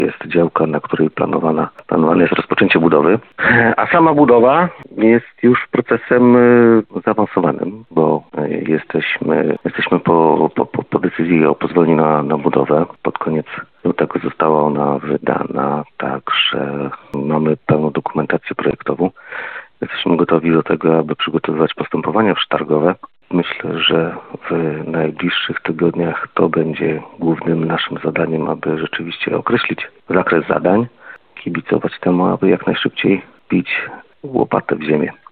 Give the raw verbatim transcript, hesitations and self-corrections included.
Jest działka, na której planowana, planowane jest rozpoczęcie budowy, a sama budowa jest już procesem zaawansowanym, bo jesteśmy, jesteśmy po, po, po decyzji o pozwoleniu na, na budowę. Pod koniec lutego została ona wydana, także mamy pełną dokumentację projektową. Jesteśmy gotowi do tego, aby przygotowywać postępowania przetargowe. Myślę, że w najbliższych tygodniach to będzie głównym naszym zadaniem, aby rzeczywiście określić zakres zadań, kibicować temu, aby jak najszybciej bić łopatę w ziemię.